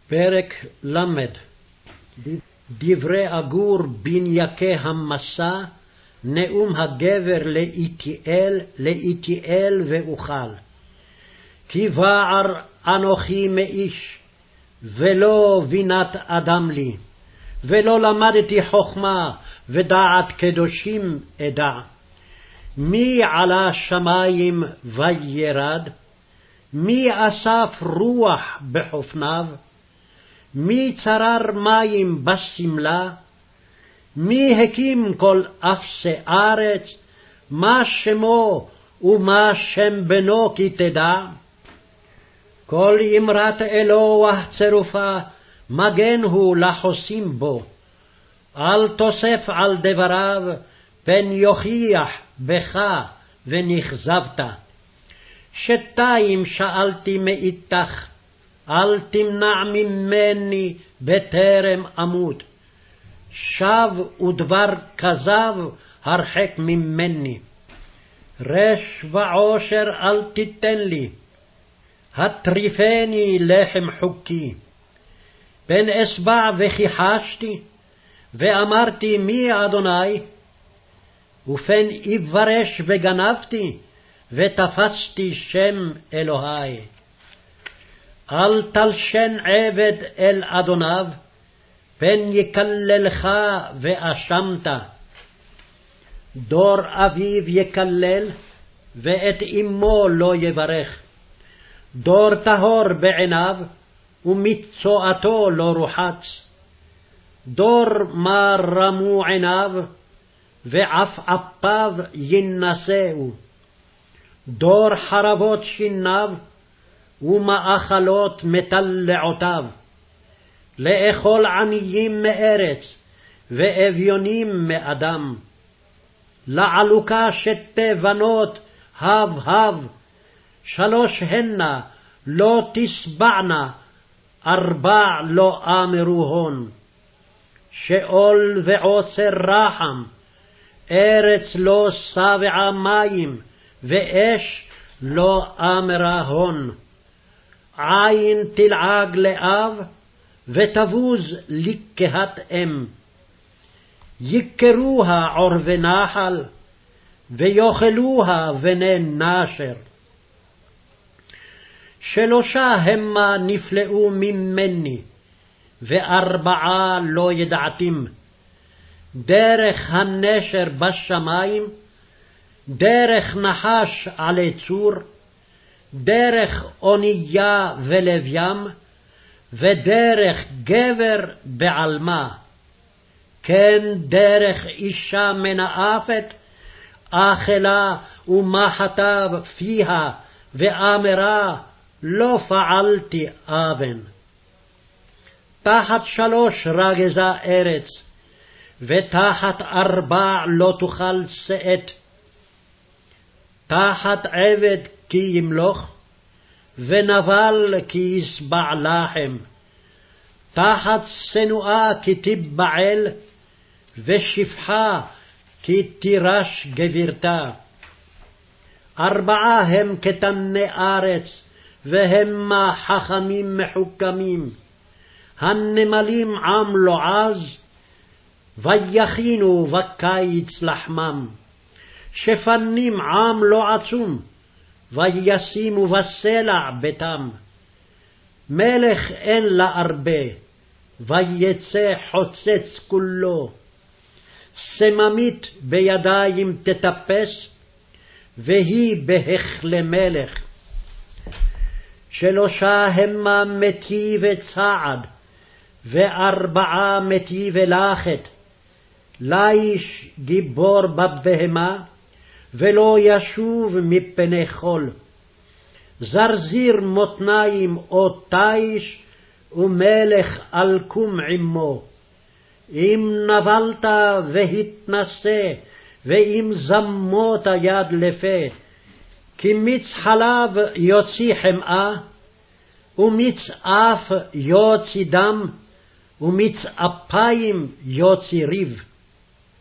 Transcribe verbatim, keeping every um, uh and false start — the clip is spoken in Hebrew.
פרק למד. דברי אגור בן יקה המסע, נאום הגבר לאיתיאל, לאיתיאל ואוכל. כי בער אנוכי מאיש, ולא בינת אדם לי, ולא למדתי חכמה ודעת קדושים אדע. מי עלה שמים וירד? מי אסף רוח בחופניו? מי צרר מים בסמלה? מי הקים כל אפסי ארץ? מה שמו ומה שם בנו כי תדע? כל אמרת אלוה צרופה, מגן הוא לחוסים בו. אל תוסף על דבריו, פן יוכיח בך ונכזבת. שתיים שאלתי מאיתך, אל תמנע ממני בטרם אמות. שב ודבר כזב הרחק ממני. רש ועושר אל תיתן לי, הטריפני לחם חוקי. פן אסבע וכיחשתי, ואמרתי מי אדוני? ופן איברש וגנבתי, ותפסתי שם אלוהי. אל תלשן עבד אל אדוניו, פן יקללך ואשמת. דור אביו יקלל, ואת אמו לא יברך. דור טהור בעיניו, ומצואתו לא רוחץ. דור מה רמו עיניו, ועפעפיו ינסהו. דור חרבות שיניו, ומאכלות מטלעותיו. לאכול עניים מארץ, ואביונים מאדם. לעלוקה שתי בנות, הב הב, שלוש הנה לא תשבענה, ארבע לא אמרו הון. שאול ועוצר רחם, ארץ לא שבעה מים, ואש לא אמרה הון. עין תלעג לאב, ותבוז לקהת אם. יקרוה עורבי נחל, ויאכלוה בני נשר. שלושה המה נפלאו ממני, וארבעה לא ידעתים. דרך הנשר בשמים, דרך נחש עלי צור, דרך אונייה ולב ים, ודרך גבר בעלמה. כן דרך אישה מנאפת, אכלה ומחתה פיה, ואמרה לא פעלתי אבן. תחת שלוש רגזה ארץ, ותחת ארבע לא תוכל שאת. תחת עבד כי ימלוך, ונבל כי ישבע לחם. תחת שנואה כי תיבעל, ושפחה כי תירש גבירתה. ארבעה הם קטני ארץ, והמה חכמים מחוכמים. הנמלים עם לועז, ויכינו בקיץ לחמם. שפנים עם לא עצום, וישימו בסלע ביתם. מלך אין לה הרבה, ויצא חוצץ כולו. סממית בידיים תטפס, והיא בהכלי מלך. שלושה המה מטיבי צעד, וארבעה מטיבי לכת. לאיש גיבור בבהמה, ולא ישוב מפני חול. זרזיר מותניים או תיש, ומלך אלקום עמו. אם נבלת והתנשא, ואם זמות יד לפה, כי מיץ חלב יוציא חמאה, ומיץ אף יוציא דם, ומיץ אפיים יוציא ריב.